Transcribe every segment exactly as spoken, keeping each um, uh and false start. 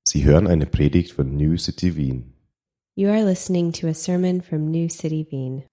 Sie hören eine Predigt von New City Wien. You are listening to a sermon from New City Wien.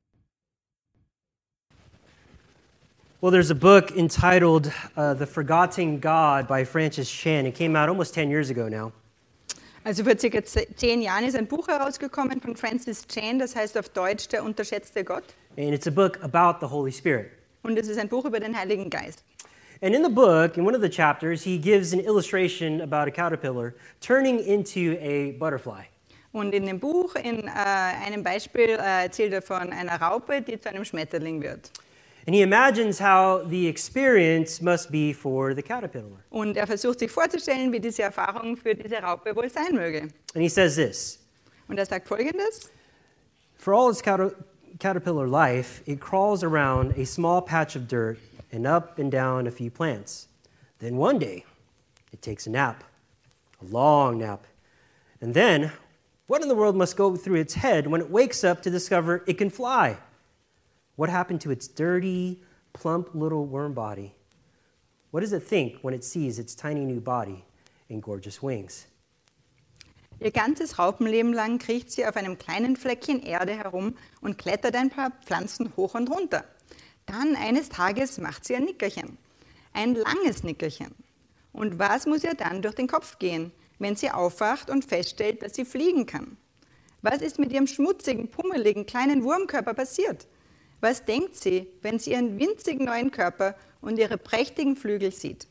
Well, there's a book entitled uh, The Forgotten God by Francis Chan. It came out almost ten years ago now. Also vor circa zehn Jahren ist ein Buch herausgekommen von Francis Chan, das heißt auf Deutsch Der unterschätzte Gott. And it's a book about the Holy Spirit. Und es ist ein Buch über den Heiligen Geist. And in the book, in one of the chapters, he gives an illustration about a caterpillar turning into a butterfly. Und in dem Buch, in äh, einem Beispiel, äh, erzählt er von einer Raupe, die zu einem Schmetterling wird. And he imagines how the experience must be for the caterpillar. Und er versucht sich vorzustellen, wie diese Erfahrung für diese Raupe wohl sein möge. And he says this: Und er sagt Folgendes: For all its cater- caterpillar life, it crawls around a small patch of dirt and up and down a few plants. Then one day, it takes a nap, a long nap. And then, what in the world must go through its head when it wakes up to discover it can fly? What happened to its dirty, plump little worm body? What does it think when it sees its tiny new body and gorgeous wings? Ihr ganzes Raupenleben lang kriecht sie auf einem kleinen Fleckchen Erde herum und klettert ein paar Pflanzen hoch und runter. Dann eines Tages macht sie ein Nickerchen, ein langes Nickerchen. Und was muss ihr dann durch den Kopf gehen, wenn sie aufwacht und feststellt, dass sie fliegen kann? Was ist mit ihrem schmutzigen, pummeligen, kleinen Wurmkörper passiert? Was denkt sie, wenn sie ihren winzigen neuen Körper und ihre prächtigen Flügel sieht?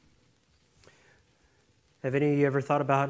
Have any of you ever thought about,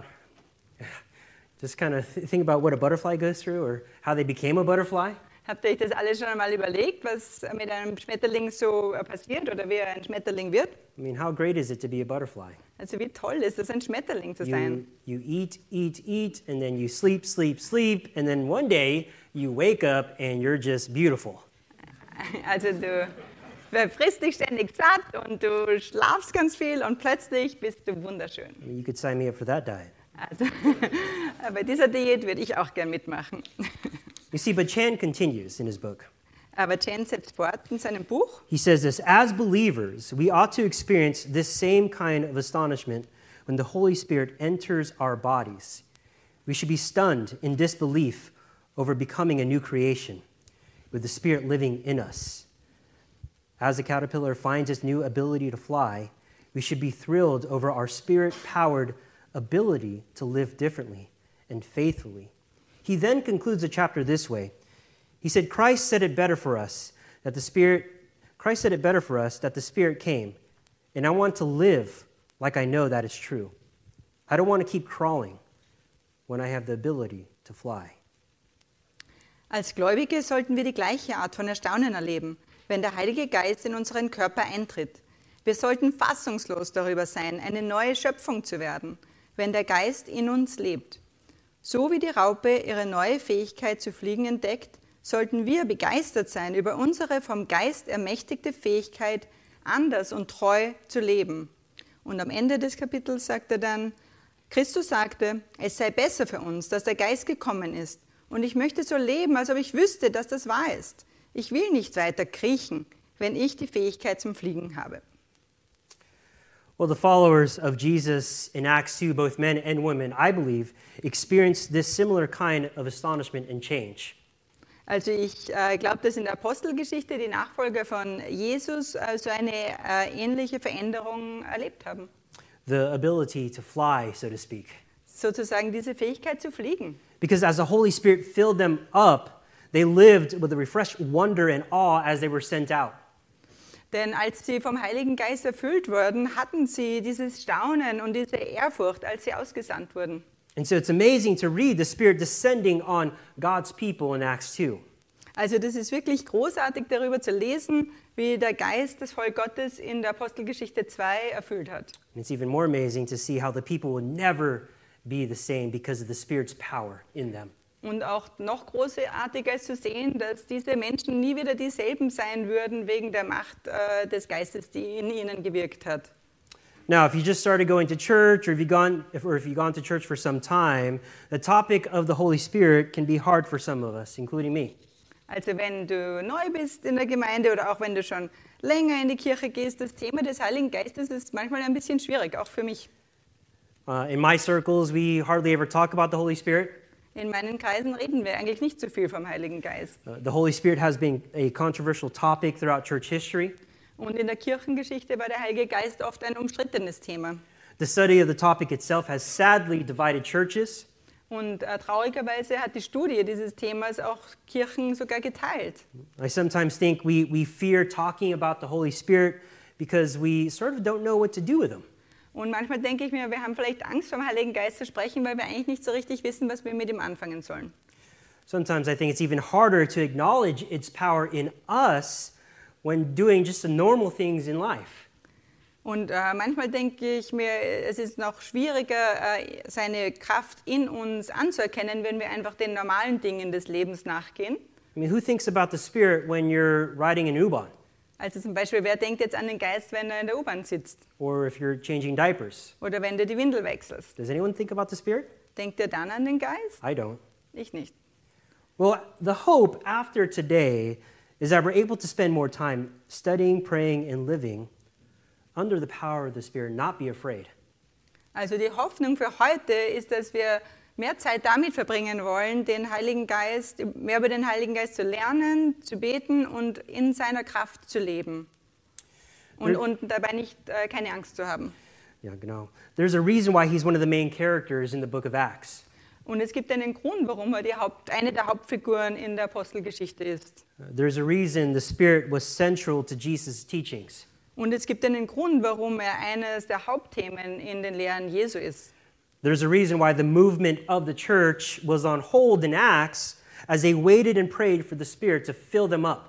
just kind of think about what a butterfly goes through or how they became a butterfly? Habt ihr euch das alles schon einmal überlegt, was mit einem Schmetterling so passiert oder wie er ein Schmetterling wird? I mean, how great is it to be a butterfly? Also wie toll ist es, ein Schmetterling zu sein? You, you eat, eat, eat, and then you sleep, sleep, sleep, and then one day you wake up and you're just beautiful. Also du frisst dich ständig satt und du schlafst ganz viel und plötzlich bist du wunderschön. I mean, you could sign me up for that diet. Also bei dieser Diät würde ich auch gern mitmachen. You see, but Chan continues in his book. Aber Chan setzt fort in seinem Buch. He says this: as believers, we ought to experience this same kind of astonishment when the Holy Spirit enters our bodies. We should be stunned in disbelief over becoming a new creation, with the Spirit living in us. As the caterpillar finds its new ability to fly, we should be thrilled over our Spirit-powered ability to live differently and faithfully. He then concludes the chapter this way. He said, Christ said it better for us that the Spirit, Christ said it better for us that the Spirit came, and I want to live like I know that is true. I don't want to keep crawling when I have the ability to fly. Als Gläubige sollten wir die gleiche Art von Erstaunen erleben, wenn der Heilige Geist in unseren Körper eintritt. Wir sollten fassungslos darüber sein, eine neue Schöpfung zu werden, wenn der Geist in uns lebt. So wie die Raupe ihre neue Fähigkeit zu fliegen entdeckt, sollten wir begeistert sein über unsere vom Geist ermächtigte Fähigkeit, anders und treu zu leben. Und am Ende des Kapitels sagt er dann, Christus sagte, es sei besser für uns, dass der Geist gekommen ist. Und ich möchte so leben, als ob ich wüsste, dass das wahr ist. Ich will nicht weiter kriechen, wenn ich die Fähigkeit zum Fliegen habe. Well, the followers of Jesus in Acts two, both men and women, I believe, experienced this similar kind of astonishment and change. Also ich äh, glaube, dass in der Apostelgeschichte die Nachfolger von Jesus äh, so eine äh, ähnliche Veränderung erlebt haben. The ability to fly, so to speak. Sozusagen diese Fähigkeit zu fliegen. Because as the Holy Spirit filled them up, they lived with a refreshed wonder and awe as they were sent out. Denn als sie vom Heiligen Geist erfüllt wurden, hatten sie dieses Staunen und diese Ehrfurcht, als sie ausgesandt wurden. And so it's amazing to read the Spirit descending on God's people in Acts two. Also das ist wirklich großartig, darüber zu lesen, wie der Geist das Volk Gottes in der Apostelgeschichte zwei erfüllt hat. And it's even more amazing to see how the people will never be the same because of the Spirit's power in them. Und auch noch großartiger ist zu sehen, dass diese Menschen nie wieder dieselben sein würden wegen der Macht äh, des Geistes, die in ihnen gewirkt hat. Now, if you just started going to church, or if you've gone, if, or if you've gone to church for some time, the topic of the Holy Spirit can be hard for some of us, including me. Also wenn du neu bist in der Gemeinde oder auch wenn du schon länger in die Kirche gehst, das Thema des Heiligen Geistes ist manchmal ein bisschen schwierig, auch für mich. Uh, in my circles, we hardly ever talk about the Holy Spirit. In meinen Kreisen reden wir eigentlich nicht so viel vom Heiligen Geist. Uh, the Holy Spirit has been a controversial topic throughout church history. Und in der Kirchengeschichte war der Heilige Geist oft ein umstrittenes Thema. The study of the topic itself has sadly divided churches. Und äh, traurigerweise hat die Studie dieses Themas auch Kirchen sogar geteilt. I sometimes think we, we fear talking about the Holy Spirit because we sort of don't know what to do with him. Und manchmal denke ich mir, wir haben vielleicht Angst, vom Heiligen Geist zu sprechen, weil wir eigentlich nicht so richtig wissen, was wir mit ihm anfangen sollen. Sometimes I think it's even harder to acknowledge its power in us when doing just the normal things in life. Und äh, manchmal denke ich mir, es ist noch schwieriger, äh, seine Kraft in uns anzuerkennen, wenn wir einfach den normalen Dingen des Lebens nachgehen. I mean, who thinks about the Spirit when you're riding an U-Bahn Also zum Beispiel, wer denkt jetzt an den Geist, wenn er in der U-Bahn sitzt? or if you're changing diapers? Oder wenn du die Windel wechselst? Does anyone think about the Spirit? Denkt ihr dann an den Geist? I don't. Ich nicht. Well, the hope after today is that we're able to spend more time studying, praying, and living under the power of the Spirit, not be afraid. Also die Hoffnung für heute ist, dass wir mehr Zeit damit verbringen wollen, den Heiligen Geist, mehr über den Heiligen Geist zu lernen, zu beten und in seiner Kraft zu leben. Und, und dabei nicht äh, keine Angst zu haben. Ja, genau. There's a reason why he's one of the main characters in the book of Acts. Und es gibt einen Grund, warum er die Haupt, eine der Hauptfiguren in der Apostelgeschichte ist. Uh, There's a reason the Spirit was central to Jesus' teachings. Und es gibt einen Grund, warum er eines der Hauptthemen in den Lehren Jesu ist. There's a reason why the movement of the church was on hold in Acts as they waited and prayed for the Spirit to fill them up.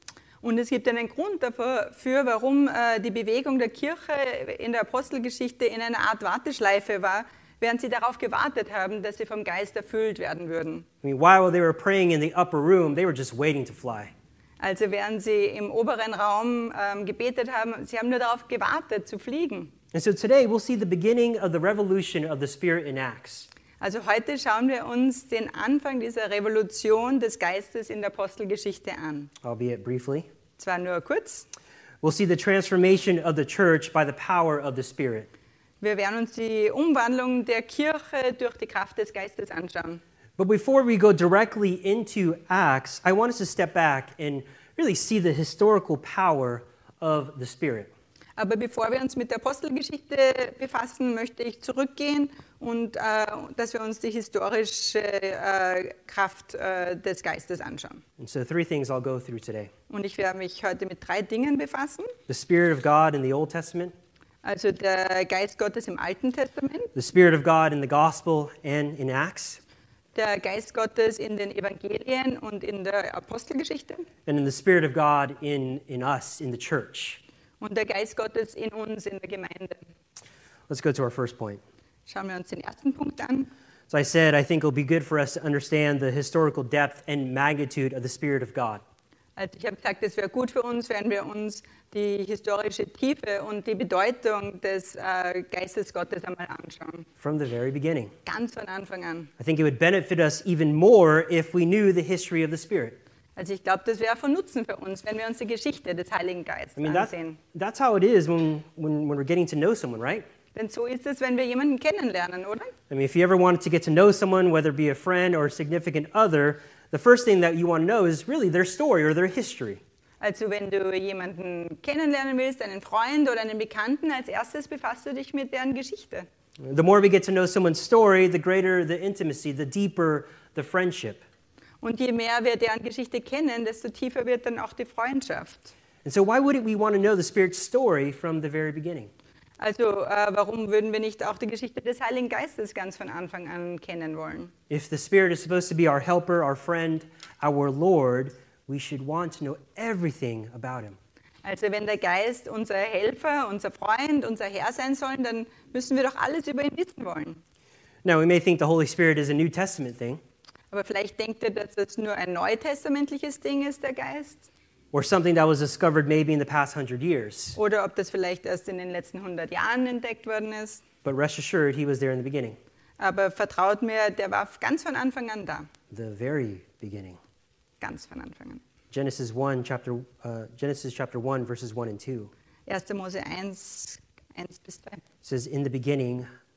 Und es gibt einen Grund dafür, für, warum äh, die Bewegung der Kirche in der Apostelgeschichte in einer Art Warteschleife war, während sie darauf gewartet haben, dass sie vom Geist erfüllt werden würden. I mean, while they were praying in the upper room, they were just waiting to fly. Also während sie im oberen Raum ähm, gebetet haben, sie haben nur darauf gewartet, zu fliegen. And so today we'll see the beginning of the revolution of the Spirit in Acts. Also heute schauen wir uns den Anfang dieser Revolution des Geistes in der Apostelgeschichte an. Albeit briefly. Zwar nur kurz. We'll see the transformation of the church by the power of the Spirit. Wir werden uns die Umwandlung der Kirche durch die Kraft des Geistes anschauen. But before we go directly into Acts, I want us to step back and really see the historical power of the Spirit. Aber bevor wir uns mit der Apostelgeschichte befassen, möchte ich zurückgehen und äh, dass wir uns die historische äh, Kraft äh, des Geistes anschauen. And so three things I'll go through today. Und ich werde mich heute mit drei Dingen befassen. The Spirit of God in the Old Testament, Also der Geist Gottes im Alten Testament, the Spirit of God in the Gospel and in Acts, der Geist Gottes in den Evangelien und in der Apostelgeschichte and then the Spirit of God in, in us, in the church. und der Geist Gottes in uns, in der Gemeinde. Let's go to our first point. Schauen wir uns den ersten Punkt an. So I said, I think it'll be good for us to understand the historical depth and magnitude of the Spirit of God. Also ich habe gesagt, es wäre gut für uns, wenn wir uns die historische Tiefe und die Bedeutung des äh, Geistes Gottes einmal anschauen. From the very beginning. Ganz von Anfang an. I think it would benefit us even more if we knew the history of the Spirit. Also ich glaube, das wäre von Nutzen für uns, wenn wir uns die Geschichte des Heiligen Geistes I mean, that's, ansehen. that's how it is when, when, when we're getting to know someone, right? Denn so ist es, wenn wir jemanden kennenlernen, oder? I mean, if you ever wanted to get to know someone, whether it be a friend or a significant other, the first thing that you want to know is really their story or their history. Also wenn du jemanden kennenlernen willst, einen Freund oder einen Bekannten, als erstes befasst du dich mit deren Geschichte. The more we get to know someone's story, the greater the intimacy, the deeper the friendship. Und je mehr wir deren Geschichte kennen, desto tiefer wird dann auch die Freundschaft. And so why wouldn't we want to know the Spirit's story from the very beginning? Also äh, warum würden wir nicht auch die Geschichte des Heiligen Geistes ganz von Anfang an kennen wollen? If the Spirit is supposed to be our helper, our friend, our Lord, we should want to know everything about him. Also wenn der Geist unser Helfer, unser Freund, unser Herr sein soll, dann müssen wir doch alles über ihn wissen wollen. Now, we may think the Holy Spirit is a New Testament thing, Aber vielleicht denkt ihr, dass das nur ein neutestamentliches Ding ist, der Geist? or something that was discovered maybe in the past hundred years. Oder ob das vielleicht erst in den letzten hundert Jahren entdeckt worden ist? But rest assured, he was there in the beginning, Aber vertraut mir, der war ganz von Anfang an da. the very beginning. Ganz von Anfang an. Genesis one, chapter, uh, Genesis chapter one, verses one and two. erster Mose eins, eins bis drei. It says, in the beginning,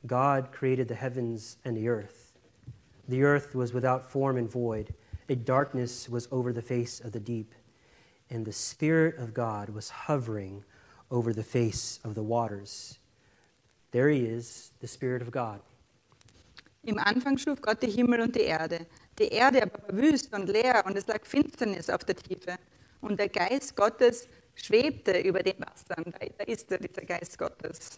God created the heavens and the earth. The earth was without form and void. A darkness was over the face of the deep, and the Spirit of God was hovering over the face of the waters. There he is, the Spirit of God. Im Anfang schuf Gott die Himmel und die Erde. Die Erde aber war wüst und leer und es lag Finsternis auf der Tiefe. Und der Geist Gottes schwebte über den Wassern. Da, da ist er, dieser Geist Gottes.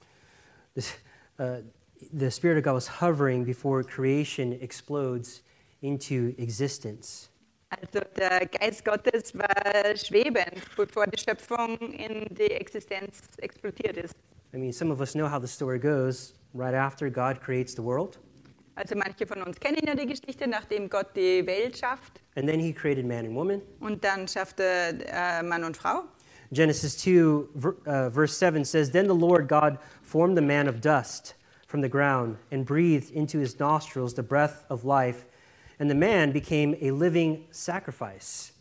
This, uh, the Spirit of God was hovering before creation explodes into existence. Also der Geist Gottes war schwebend, bevor die Schöpfung in die Existenz explodiert ist. I mean, some of us know how the story goes. Right after God creates the world, Also manche von uns kennen ja die Geschichte, nachdem Gott die Welt schafft and then he created man and woman. und dann schafft er äh, Mann und Frau. Genesis two, ver, uh, verse seven says, Then the Lord God formed the man of dust from the ground and breathed into his nostrils the breath of life, and the man became a living sacrifice.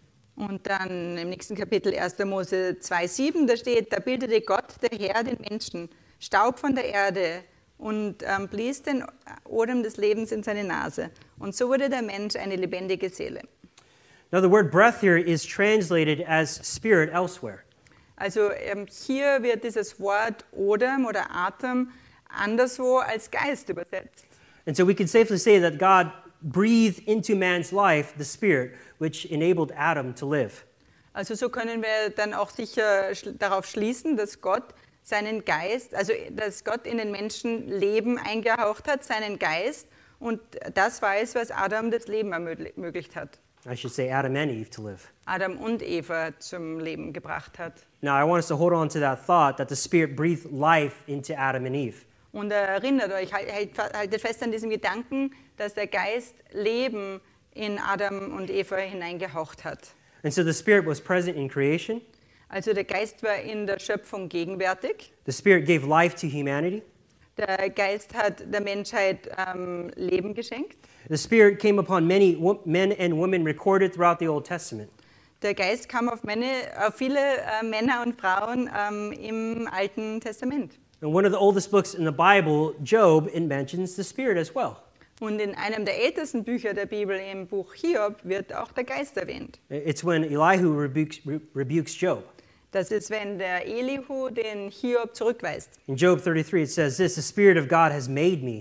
Und dann im nächsten Kapitel erster Mose zwei sieben, da steht, da bildete Gott, der Herr, den Menschen, Staub von der Erde und ähm, blies den Odem des Lebens in seine Nase. Und so wurde der Mensch eine lebendige Seele. Now the word breath here is translated as spirit elsewhere. Also ähm, hier wird dieses Wort Odem oder Atem anderswo als Geist übersetzt. And so we can safely say that God breathed into man's life the spirit which enabled Adam to live. Also so können wir dann auch sicher schl- darauf schließen, dass Gott seinen Geist, also dass Gott in den Menschen Leben eingehaucht hat, seinen Geist, und das war es, was Adam das Leben ermöglicht hat. I should say Adam and Eve to live. Adam und Eva zum Leben gebracht hat. Now I want us to hold on to that thought that the Spirit breathed life into Adam and Eve. Und erinnert euch, haltet fest an diesem Gedanken, dass der Geist Leben in Adam und Eva hineingehaucht hat. And so the Spirit was present in creation. Also der Geist war in der Schöpfung gegenwärtig. The Spirit gave life to humanity. Der Geist hat der Menschheit ähm, Leben geschenkt. The Spirit came upon many wo- men and women recorded throughout the Old Testament. Der Geist kam auf, meine, auf viele äh, Männer und Frauen ähm, im Alten Testament. In one of the oldest books in the Bible, Job, it mentions the Spirit as well. Und in einem der ältesten Bücher der Bibel, im Buch Hiob, wird auch der Geist erwähnt. It's when Elihu rebukes, re- rebukes Job. Das ist, wenn der Elihu den Hiob zurückweist. In Job thirty-three, it says this, The Spirit of God has made me,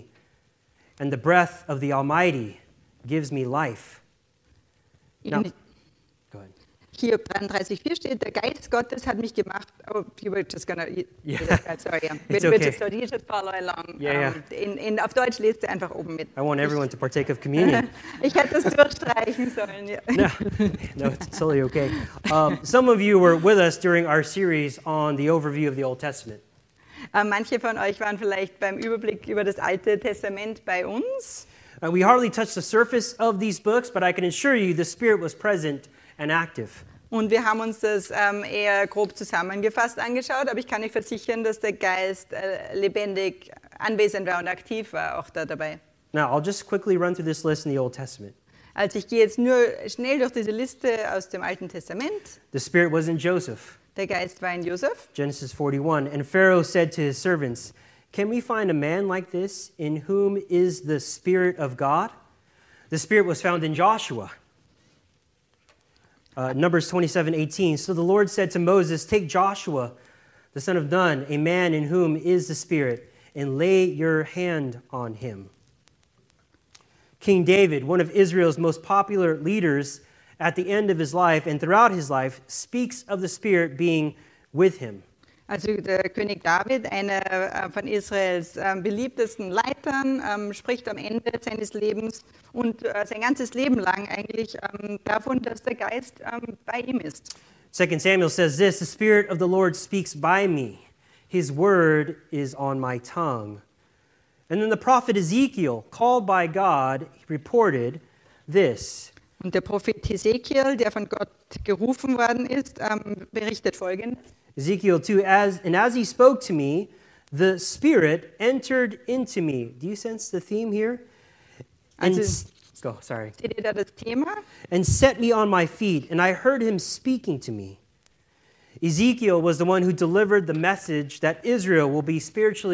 and the breath of the Almighty gives me life. Now, In go ahead. Hiob dreiunddreißig vier steht, der Geist Gottes hat mich gemacht. Oh, you were just gonna, you, Yeah. sorry, yeah. It's We're okay. just, so you just follow along. Yeah, Um, in, in, auf Deutsch lest ihr einfach oben mit. I want everyone to partake of communion. Ich hätte das durchstreichen sollen. Ja. no, no, it's totally okay. Um, some of you were with us during our series on the overview of the Old Testament. Äh, Manche von euch waren vielleicht beim Überblick über das Alte Testament bei uns. Uh, we hardly touched the surface of these books, but I can assure you the Spirit was present and active. Und wir haben uns das ähm, eher grob zusammengefasst angeschaut, aber ich kann euch versichern, dass der Geist äh, lebendig anwesend war und aktiv war auch da dabei. Now, I'll just quickly run through this list in the Old Testament. Also ich gehe jetzt nur schnell durch diese Liste aus dem Alten Testament. The Spirit was in Joseph, Der Geist war in Josef. Genesis forty-one. And Pharaoh said to his servants, Can we find a man like this in whom is the Spirit of God? The Spirit was found in Joshua. Uh, Numbers twenty-seven eighteen. So the Lord said to Moses, Take Joshua, the son of Nun, a man in whom is the Spirit, and lay your hand on him. King David, one of Israel's most popular leaders, at the end of his life and throughout his life, speaks of the Spirit being with him. Also der König David, einer äh, von Israels ähm, beliebtesten Leitern, ähm, spricht am Ende seines Lebens und äh, sein ganzes Leben lang eigentlich ähm, davon, dass der Geist ähm, bei ihm ist. Second Samuel says this, The Spirit of the Lord speaks by me. His word is on my tongue. And then the prophet Ezekiel, called by God, reported this. Und der Prophet Hesekiel, der von Gott gerufen worden ist, ähm, berichtet Folgendes. Ezekiel two, as, and as he spoke to me, the Spirit entered into me. Do you sense the theme here? And, Also- s- go, sorry. Seht ihr da das Thema? And set me on my feet, and I heard him speaking to me. Ezekiel was the one who delivered the message that Israel will be spiritually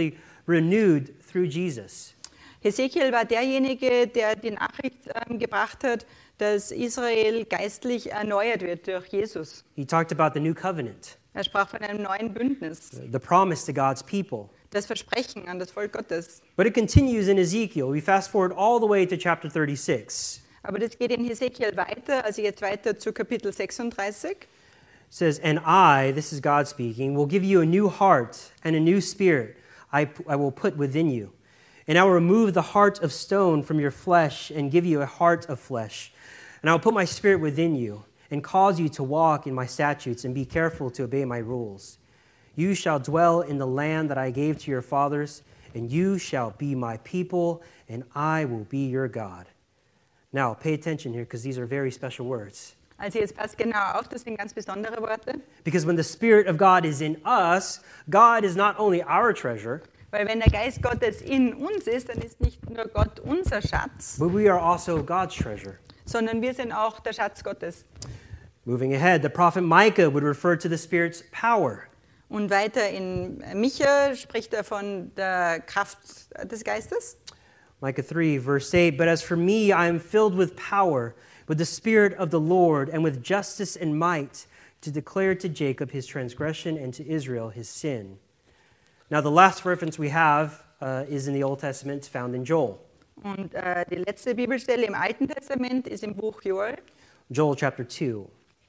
renewed through Jesus. Hesekiel war derjenige, der die Nachricht ähm, gebracht hat, dass Israel geistlich erneuert wird durch Jesus. He talked about the new covenant, Er sprach von einem neuen Bündnis, the promise to God's people. das Versprechen an das Volk Gottes. But it continues in Ezekiel. We fast forward all the way to chapter thirty-six. Aber das geht in Hesekiel weiter, also jetzt weiter zu Kapitel sechsunddreißig. It says, "And I, this is God speaking, will give you a new heart and a new spirit I, I will put within you. And I will remove the heart of stone from your flesh and give you a heart of flesh. And I will put my spirit within you and cause you to walk in my statutes and be careful to obey my rules. You shall dwell in the land that I gave to your fathers, and you shall be my people, and I will be your God." Now, pay attention here because these are very special words. Also jetzt passt genau auf, das sind ganz besondere Worte. Because when the Spirit of God is in us, God is not only our treasure, Weil wenn der Geist Gottes in uns ist, dann ist nicht nur Gott unser Schatz, but we are also God's treasure. sondern wir sind auch der Schatz Gottes. Moving ahead, the prophet Micah would refer to the Spirit's power. Und weiter in Micha spricht er von der Kraft des Geistes. Micah three, verse eight, "But as for me, I am filled with power, with the Spirit of the Lord, and with justice and might, to declare to Jacob his transgression and to Israel his sin." Now, the last reference we have uh, is in the Old Testament, found in Joel. Und äh, die letzte Bibelstelle im Alten Testament ist im Buch Joel. Joel chapter two.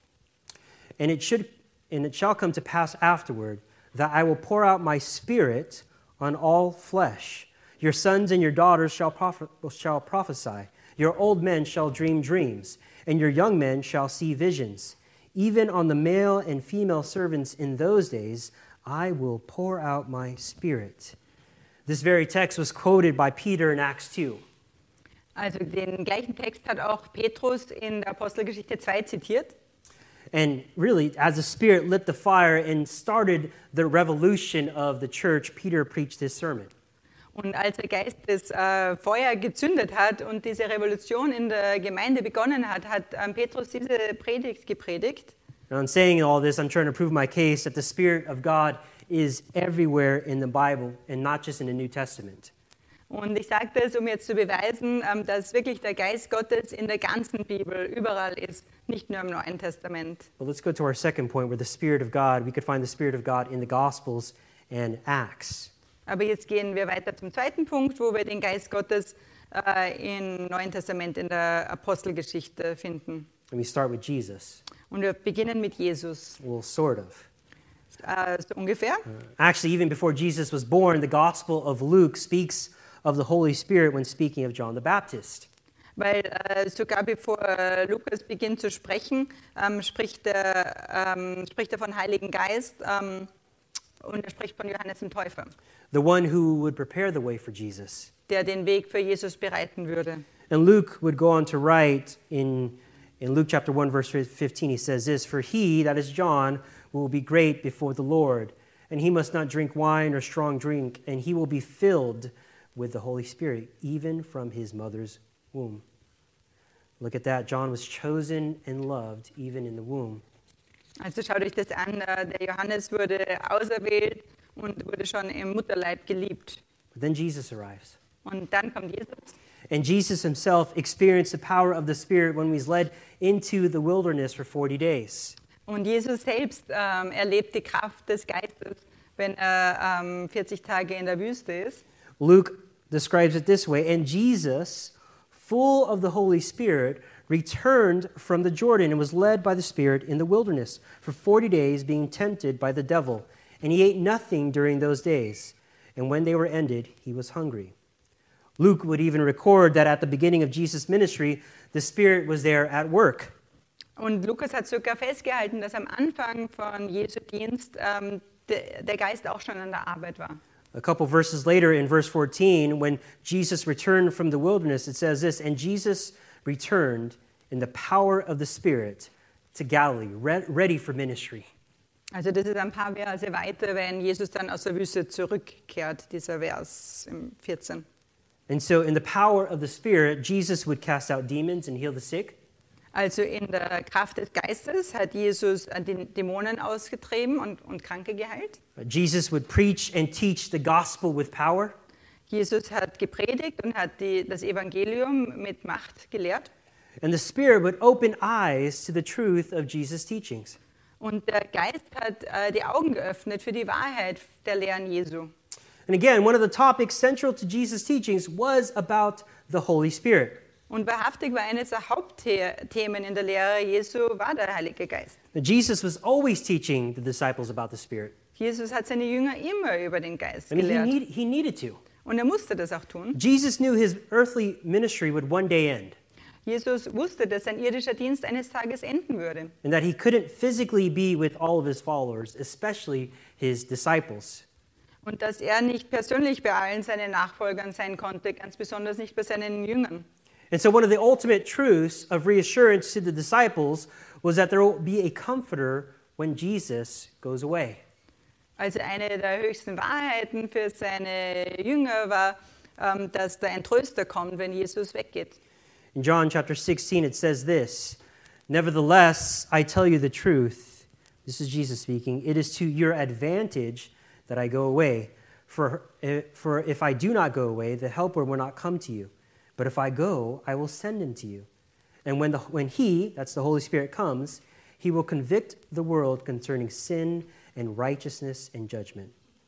And it should and it shall come to pass afterward that I will pour out my spirit on all flesh. Your sons and your daughters shall proph- shall prophesy. Your old men shall dream dreams, and your young men shall see visions. Even on the male and female servants in those days I will pour out my spirit. This very text was quoted by Peter in Acts two. Also den gleichen Text hat auch Petrus in der Apostelgeschichte zwei zitiert. And really, as the Spirit lit the fire and started the revolution of the church, Peter preached this sermon. Und als der Geist das äh, Feuer gezündet hat und diese Revolution in der Gemeinde begonnen hat, hat ähm, Petrus diese Predigt gepredigt. Now, in saying all this, I'm trying to prove my case that the Spirit of God is everywhere in the Bible and not just in the New Testament. Und ich sage das, um jetzt zu beweisen, ähm, dass wirklich der Geist Gottes in der ganzen Bibel überall ist, nicht nur im Neuen Testament. But let's go to our second point where the Spirit of God, we could find the Spirit of God in the Gospels and Acts. Aber jetzt gehen wir weiter zum zweiten Punkt, wo wir den Geist Gottes äh, im Neuen Testament in der Apostelgeschichte finden. And we start with Jesus. Und wir beginnen mit Jesus, Well, sort of. äh, so ungefähr. Actually, even before Jesus was born, the Gospel of Luke speaks of the Holy Spirit when speaking of John the Baptist. Weil äh, sogar bevor äh, Lukas beginnt zu sprechen, ähm, spricht, er, ähm, spricht er von Heiligen Geist ähm, und er spricht von Johannes dem Täufer, The one who would prepare the way for Jesus. der den Weg für Jesus bereiten würde. And Luke would go on to write in, in Luke chapter one, verse fifteen, he says this, "For he, that is John, will be great before the Lord, and he must not drink wine or strong drink, and he will be filled with the Holy Spirit, even from his mother's womb." Look at that. John was chosen and loved even in the womb. Also schaut euch das an, äh, der Johannes wurde auserwählt und wurde schon im Mutterleib geliebt. But then Jesus arrives. Und dann kommt Jesus. And Jesus himself experienced the power of the Spirit when he was led into the wilderness for forty days. Und Jesus selbst ähm, erlebt die Kraft des Geistes, wenn er ähm, vierzig Tage in der Wüste ist. Luke describes it this way, "And Jesus, full of the Holy Spirit, returned from the Jordan and was led by the Spirit in the wilderness for forty days, being tempted by the devil. And he ate nothing during those days. And when they were ended, he was hungry." Luke would even record that at the beginning of Jesus' ministry, the Spirit was there at work. Und Lukas hat sogar festgehalten, dass am Anfang von Jesu Dienst ähm, de, der Geist auch schon an der Arbeit war. A couple verses later in verse fourteen, when Jesus returned from the wilderness, it says this, "And Jesus returned in the power of the Spirit to Galilee, re- ready for ministry." Also das ist ein paar Verse weiter, wenn Jesus dann aus der Wüste zurückkehrt, dieser Vers im vierzehn. And so in the power of the Spirit, Jesus would cast out demons and heal the sick. Also in der Kraft des Geistes hat Jesus die Dämonen ausgetrieben und, und Kranke geheilt. Jesus would preach and teach the gospel with power. Jesus hat gepredigt und hat die, das Evangelium mit Macht gelehrt. And the Spirit would open eyes to the truth of Jesus' teachings. Und der Geist hat äh, die Augen geöffnet für die Wahrheit der Lehren Jesu. And again, one of the topics central to Jesus' teachings was about the Holy Spirit. Und wahrhaftig war eines der Hauptthemen in der Lehre Jesu war der Heilige Geist. Jesus was always teaching the disciples about the Spirit. Jesus hat seine Jünger immer über den Geist I mean, he, gelehrt. need, he needed to. Und er musste das auch tun. Jesus knew his earthly ministry would one day end, Jesus wusste, dass sein irdischer Dienst eines Tages enden würde. and that he couldn't physically be with all of his followers, especially his disciples. Und dass er nicht persönlich bei allen seinen Nachfolgern sein konnte, ganz besonders nicht bei seinen Jüngern. And so one of the ultimate truths of reassurance to the disciples was that there will be a comforter when Jesus goes away. Also eine der höchsten Wahrheiten für seine Jünger war, ähm, dass da ein Tröster kommt, wenn Jesus weggeht. In John chapter sixteen, it says this, "Nevertheless, I tell you the truth." This is Jesus speaking. "It is to your advantage that I go away. For, for if I do not go away, the Helper will not come to you. But if I go, I will send him to you. And when, the, when he, that's the Holy Spirit, comes, he will convict the world concerning sin and righteousness and judgment."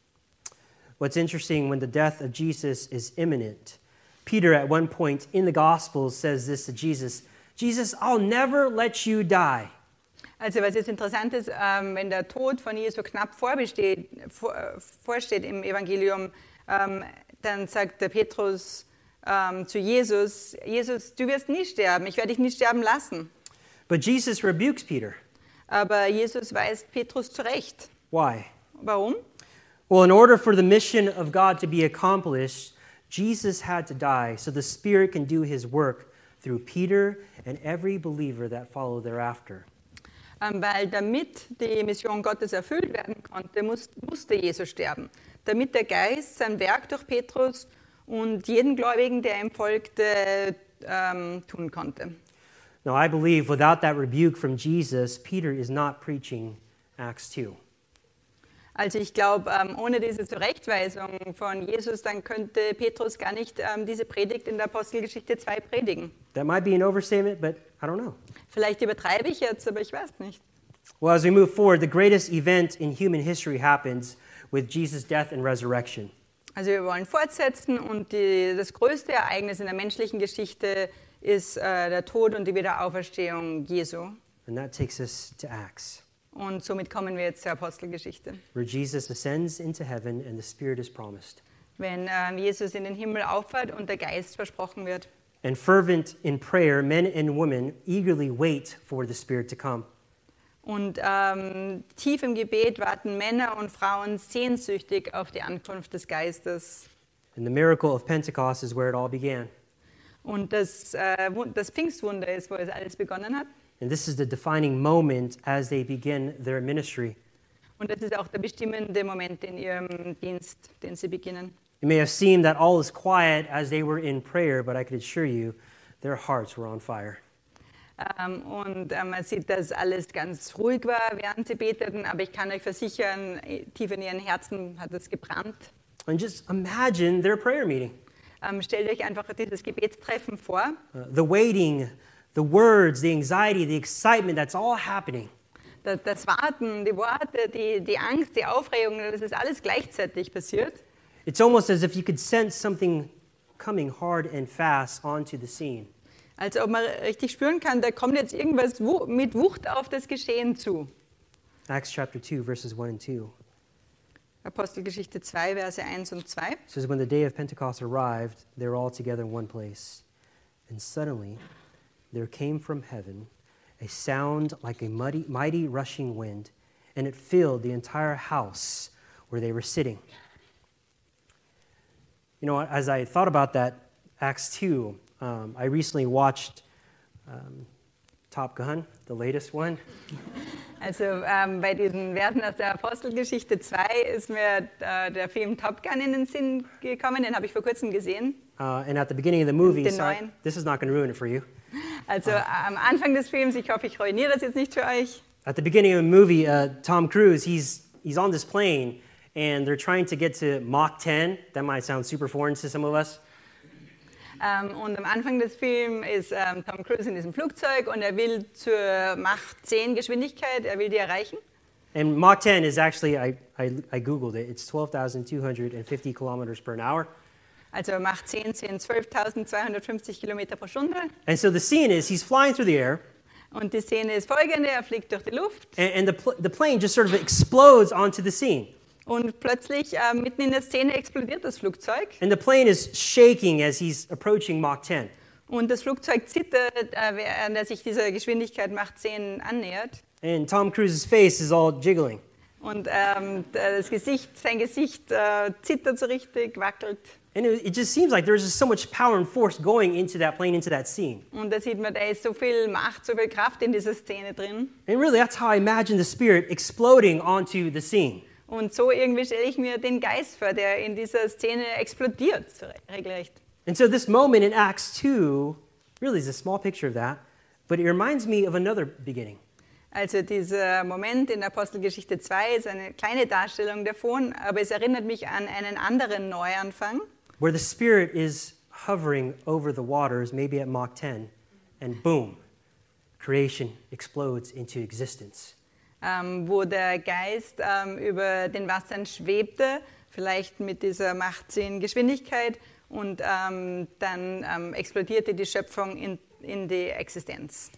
What's interesting, when the death of Jesus is imminent, Peter at one point in the Gospels says this to Jesus, "Jesus, I'll never let you die." Also was jetzt interessant ist, ähm, wenn der Tod von Jesu knapp vorbesteht, vor, vorsteht im Evangelium, ähm, dann sagt der Petrus ähm, zu Jesus, Jesus, du wirst nie sterben, ich werde dich nicht sterben lassen. But Jesus rebukes Peter. Aber Jesus weist Petrus zurecht. Why? Warum? Well, in order for the mission of God to be accomplished, Jesus had to die so the Spirit can do his work through Peter and every believer that followed thereafter. Ähm, weil damit die Mission Gottes erfüllt werden konnte, muss, musste Jesus sterben. Damit der Geist sein Werk durch Petrus und jeden Gläubigen, der ihm folgte, ähm, tun konnte. Now, I believe without that rebuke from Jesus, Peter is not preaching Acts two. Also ich glaube, ähm, ohne diese Zurechtweisung von Jesus, dann könnte Petrus gar nicht ähm, diese Predigt in der Apostelgeschichte zwei predigen. That might be an overstatement, but I don't know. Vielleicht übertreibe ich jetzt, aber ich weiß nicht. Well, as we move forward, the greatest event in human history happens with Jesus' death and resurrection. Also wir wollen fortsetzen und die, das größte Ereignis in der menschlichen Geschichte ist äh, der Tod und die Wiederauferstehung Jesu. And that takes us to Acts, Und somit kommen wir jetzt zur Apostelgeschichte. where Jesus ascends into heaven and the Spirit is promised. Wenn ähm, Jesus in den Himmel auffahrt und der Geist versprochen wird. And fervent in prayer, men and women eagerly wait for the Spirit to come. Und ähm, tief im Gebet warten Männer und Frauen sehnsüchtig auf die Ankunft des Geistes. And the miracle of Pentecost is where it all began. Und das, äh, das Pfingstwunder ist, wo es alles begonnen hat. And this is the defining moment as they begin their ministry. Und das ist auch der bestimmende Moment in ihrem Dienst, den sie beginnen. It may have seemed that all is quiet as they were in prayer, but I could assure you their hearts were on fire. Ähm, und äh, man sieht, dass alles ganz ruhig war, während sie beteten, aber ich kann euch versichern, tief in ihren Herzen hat es gebrannt. And just imagine their prayer meeting. Ähm, stellt euch einfach dieses Gebetstreffen vor. Uh, the waiting, the words, the anxiety, the excitement, that's all happening. Das, das Warten, die Worte, die, die Angst, die Aufregung, das ist alles gleichzeitig passiert. It's almost as if you could sense something coming hard and fast onto the scene. Als ob man richtig spüren kann, da kommt jetzt irgendwas wu- mit Wucht auf das Geschehen zu. Acts chapter two, verses one and two. Apostelgeschichte zwei, Verse eins und zwei. It says, "When the day of Pentecost arrived, they were all together in one place. And suddenly there came from heaven a sound like a mighty, mighty rushing wind, and it filled the entire house where they were sitting." You know, as I thought about that, Acts two, um, I recently watched um, Top Gun, the latest one. Also ähm, bei diesen Versen aus der Apostelgeschichte zwei ist mir äh, der Film Top Gun in den Sinn gekommen, den habe ich vor kurzem gesehen. Uh, and at the beginning of the movie, Den sorry, neuen. this is not going to ruin it for you. Also am Anfang des Films, ich hoffe, ich ruiniere das jetzt nicht für euch. At the beginning of the movie, uh, Tom Cruise, he's, he's on this plane, and they're trying to get to Mach ten. That might sound super foreign to some of us. Ähm, und am Anfang des Films ist ähm, Tom Cruise in diesem Flugzeug und er will zur Mach zehn Geschwindigkeit, er will die erreichen. And Mach ten is actually, I, I, I Googled it, it's twelve thousand two hundred fifty kilometers per hour. Also Mach zehn sind zwölftausendzweihundertfünfzig Kilometer pro Stunde. And so the scene is he's flying through the air, Und die Szene ist folgende, er fliegt durch die Luft and, and the, pl- the plane just sort of explodes onto the scene. und plötzlich äh, mitten in der Szene explodiert das Flugzeug And the plane is shaking as he's approaching Mach ten. und das Flugzeug zittert, äh, während er sich dieser Geschwindigkeit Mach zehn annähert. And Tom Cruise's face is all jiggling. Und ähm, das Gesicht, sein Gesicht äh, zittert so richtig, wackelt. And it, it just seems like there's just so much power and force going into that plane, into that scene. Und da sieht man, da ist so viel Macht, so viel Kraft in dieser Szene drin. And really, that's how I imagine the Spirit exploding onto the scene. Und so irgendwie stelle ich mir den Geist vor, der in dieser Szene explodiert, so regelrecht. And so this moment in Acts two really is a small picture of that, but it reminds me of another beginning. Also dieser Moment in Apostelgeschichte zwei ist eine kleine Darstellung davon, aber es erinnert mich an einen anderen Neuanfang, Where the Spirit is hovering over the waters, maybe at Mach ten, and boom, creation explodes into existence. ähm, wo der Geist ähm, über den Wassern schwebte, vielleicht mit dieser Mach zehn Geschwindigkeit, und ähm, dann ähm, explodierte die Schöpfung in, in die Existenz.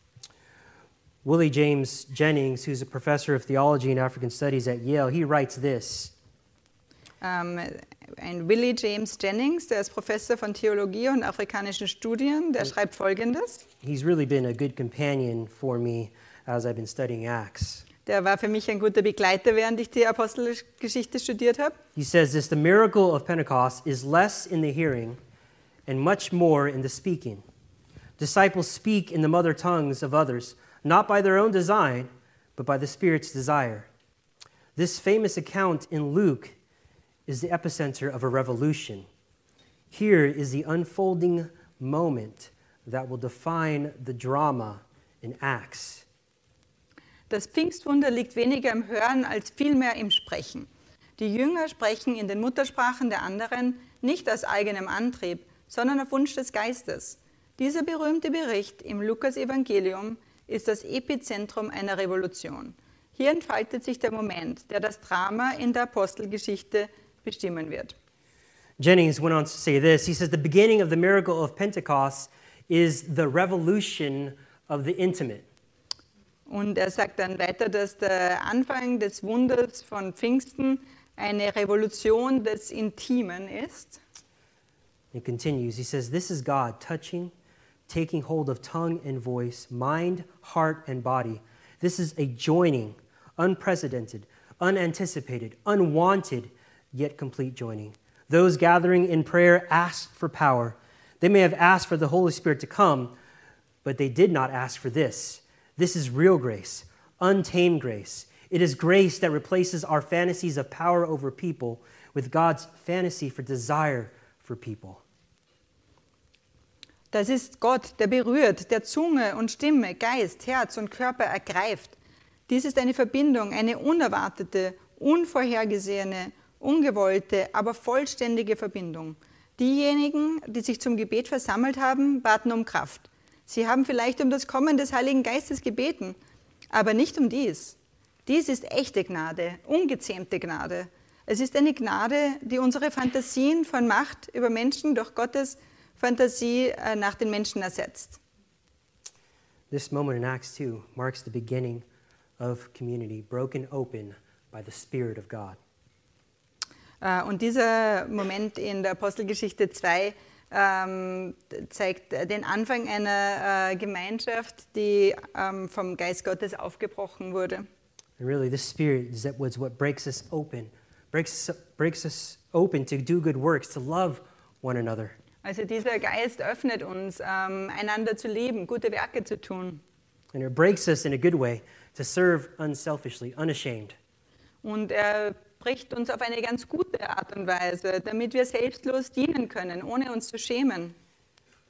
Willie James Jennings, who's a professor of theology and African studies at Yale, he writes this. Ähm, ein Willie James Jennings, der ist Professor von Theologie und afrikanischen Studien, der schreibt Folgendes. He's really been a good companion for me as I've been studying Acts. Der war für mich ein guter Begleiter, während ich die Apostelgeschichte studiert habe. He says this, the miracle of Pentecost is less in the hearing and much more in the speaking. Disciples speak in the mother tongues of others, not by their own design, but by the Spirit's desire. This famous account in Luke is the epicenter of a revolution. Here is the unfolding moment that will define the drama in Acts. Das Pfingstwunder liegt weniger im Hören als vielmehr im Sprechen. Die Jünger sprechen in den Muttersprachen der anderen, nicht aus eigenem Antrieb, sondern auf Wunsch des Geistes. Dieser berühmte Bericht im Lukas-Evangelium ist das Epizentrum einer Revolution. Hier entfaltet sich der Moment, der das Drama in der Apostelgeschichte bestimmen wird. Jennings went on to say this. He says, the beginning of the miracle of Pentecost is the revolution of the intimate. Und er sagt dann weiter, dass der Anfang des Wunders von Pfingsten eine Revolution des Intimen ist. It continues. He says, this is God touching, taking hold of tongue and voice, mind, heart, and body. This is a joining, unprecedented, unanticipated, unwanted, yet complete joining. Those gathering in prayer asked for power. They may have asked for the Holy Spirit to come, but they did not ask for this. This is real grace, untamed grace. It is grace that replaces our fantasies of power over people with God's fantasy for desire for people. Das ist Gott, der berührt, der Zunge und Stimme, Geist, Herz und Körper ergreift. Dies ist eine Verbindung, eine unerwartete, unvorhergesehene, ungewollte, aber vollständige Verbindung. Diejenigen, die sich zum Gebet versammelt haben, baten um Kraft. Sie haben vielleicht um das Kommen des Heiligen Geistes gebeten, aber nicht um dies. Dies ist echte Gnade, ungezähmte Gnade. Es ist eine Gnade, die unsere Fantasien von Macht über Menschen durch Gottes Fantasie nach den Menschen ersetzt. This moment in Acts two marks the beginning of community broken open by the Spirit of God. Und dieser Moment in der Apostelgeschichte zwei ähm, zeigt den Anfang einer äh, Gemeinschaft, die ähm, vom Geist Gottes aufgebrochen wurde. And really, the Spirit is that was what breaks us open, breaks us, breaks us open to do good works, to love one another. Also dieser Geist öffnet uns, ähm, einander zu lieben, gute Werke zu tun. And it breaks us in a good way to serve unselfishly, unashamed. Und er bricht uns auf eine ganz gute Art und Weise, damit wir selbstlos dienen können, ohne uns zu schämen.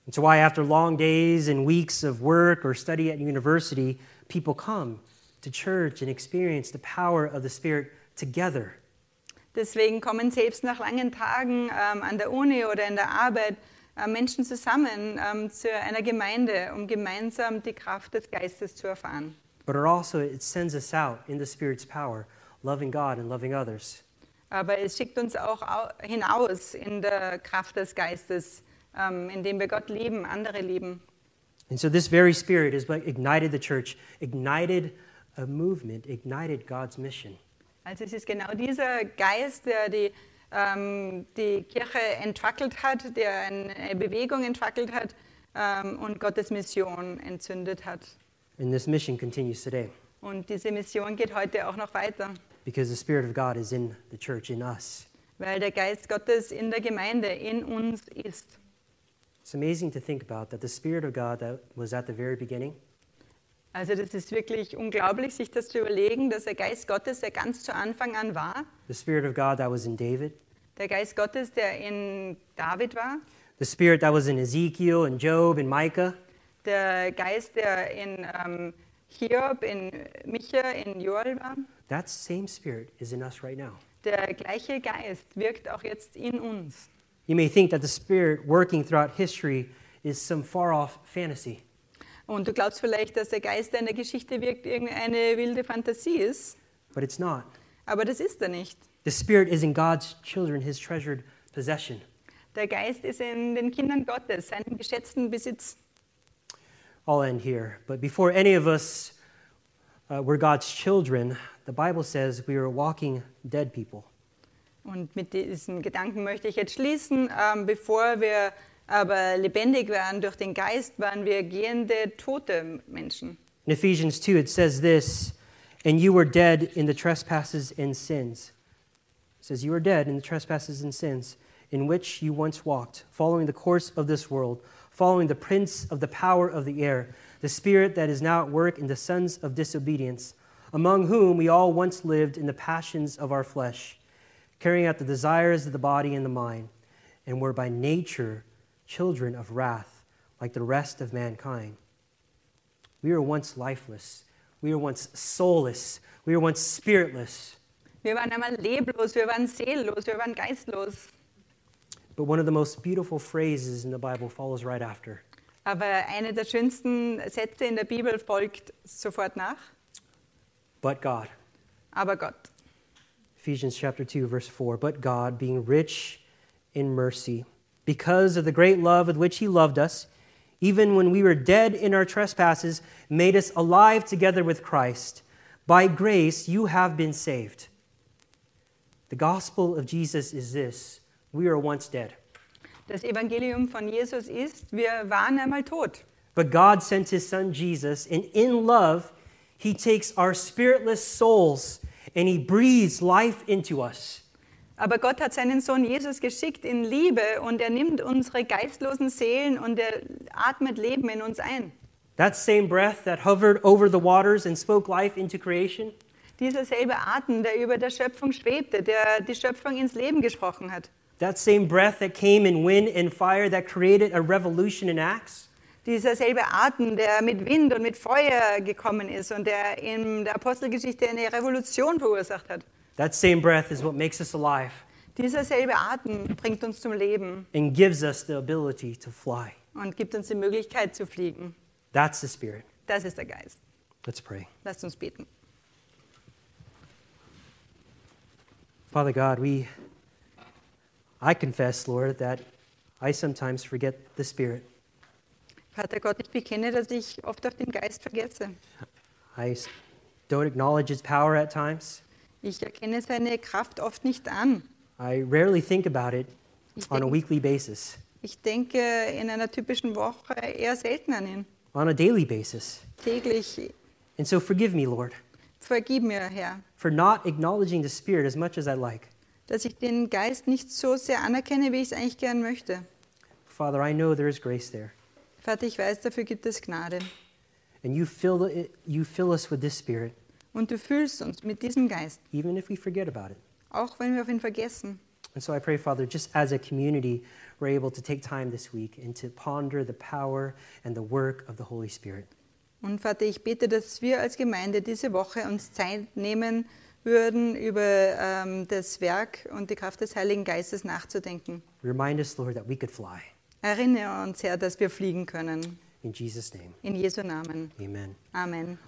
It's why after long days and weeks of work or study at university, people come to church and experience the power of the Spirit together. Deswegen kommen selbst nach langen Tagen ähm, an der Uni oder in der Arbeit äh, Menschen zusammen ähm, zu einer Gemeinde, um gemeinsam die Kraft des Geistes zu erfahren. But it also it sends us out in the Spirit's power, loving God and loving others. Aber es schickt uns auch au- hinaus in der Kraft des Geistes, ähm, indem wir Gott lieben, andere lieben. And so this very Spirit is what ignited the church, ignited a movement, ignited God's mission. Also es ist genau dieser Geist, der die, ähm, die Kirche entfackelt hat, der eine Bewegung entfackelt hat ähm, und Gottes Mission entzündet hat. And this mission continues today Und diese Mission geht heute auch noch weiter, because the Spirit of God is in the church, in us. weil der Geist Gottes in der Gemeinde, in uns ist. It's amazing to think about that the Spirit of God that was at the very beginning, Also das ist wirklich unglaublich, sich das zu überlegen, dass der Geist Gottes, der ganz zu Anfang an war, the Spirit of God that was in David, der Geist Gottes, der in David war, the Spirit that was in Ezekiel and Job and Micah, der Geist, der in ähm, Hiob, in Micha, in Joel war, that same Spirit is in us right now. der gleiche Geist wirkt auch jetzt in uns. You may think that the Spirit working throughout history is some far-off fantasy, Und du glaubst vielleicht, dass der Geist, der in der Geschichte wirkt, irgendeine wilde Fantasie ist, but it's not. aber das ist er nicht. The Spirit is in God's children, His treasured possession. Der Geist ist in den Kindern Gottes, seinem geschätzten Besitz. I'll end here. But before any of us uh, were God's children, the Bible says we were walking dead people. Und mit diesem Gedanken möchte ich jetzt schließen. Ähm, bevor wir aber lebendig waren durch den Geist, waren wir gehende, tote Menschen. In Ephesians two, it says this, and you were dead in the trespasses and sins. It says, you were dead in the trespasses and sins in which you once walked, following the course of this world, following the prince of the power of the air, the spirit that is now at work in the sons of disobedience, among whom we all once lived in the passions of our flesh, carrying out the desires of the body and the mind, and were by nature children of wrath, like the rest of mankind. We were once lifeless. We were once soulless. We were once spiritless. Wir waren einmal leblos, wir waren seelenlos, wir waren geistlos. But one of the most beautiful phrases in the Bible follows right after. Aber eine der schönsten Sätze in der Bibel folgt sofort nach. But God. Aber Gott. Ephesians chapter two, verse four. But God, being rich in mercy, because of the great love with which He loved us, even when we were dead in our trespasses, made us alive together with Christ. By grace you have been saved. The gospel of Jesus is this. We were once dead. Das Evangelium von Jesus ist, wir waren einmal tot. But God sent His Son Jesus, and in love, He takes our spiritless souls and He breathes life into us. Aber Gott hat seinen Sohn Jesus geschickt in Liebe und er nimmt unsere geistlosen Seelen und er atmet Leben in uns ein. That same breath that hovered over the waters and spoke life into creation, Dieser selbe Atem, der über der Schöpfung schwebte, der die Schöpfung ins Leben gesprochen hat. that same breath that came in wind and fire that created a revolution in Acts, Dieser selbe Atem, der mit Wind und mit Feuer gekommen ist und der in der Apostelgeschichte eine Revolution verursacht hat. that same breath is what makes us alive Dieser selbe Atem bringt uns zum Leben and gives us the ability to fly. und gibt uns die Möglichkeit zu fliegen. That's the Spirit. Das ist der Geist. Let's pray. Lasst uns beten. Father God, we, I confess, Lord, that I sometimes forget the Spirit. Vater Gott, ich bekenne, dass ich oft auf den Geist vergesse. I s- don't acknowledge His power at times. Ich erkenne seine Kraft oft nicht an. I rarely think about it Ich on a denke, weekly basis, ich denke in einer typischen Woche eher selten an ihn. on a daily basis. Täglich. And so forgive me, Lord, Vergib mir, Herr, for not acknowledging the Spirit as much as I like. dass ich den Geist nicht so sehr anerkenne, wie ich es eigentlich gern möchte. Father, I know there is grace there. Vater, ich weiß, dafür gibt es Gnade. And you fill, it, you fill us with this Spirit, Und du fühlst uns mit diesem Geist, even if we forget about it. auch wenn wir auf ihn vergessen. And so I pray, Father, just as a community, we're able to take time this week and to ponder the power and the work of the Holy Spirit. Und Vater, ich bete, dass wir als Gemeinde diese Woche uns Zeit nehmen würden, über ähm, das Werk und die Kraft des Heiligen Geistes nachzudenken. Remind us, Lord, that we could fly. Erinnere uns, Herr, dass wir fliegen können. In Jesus' name, In Jesu Namen. amen. Amen.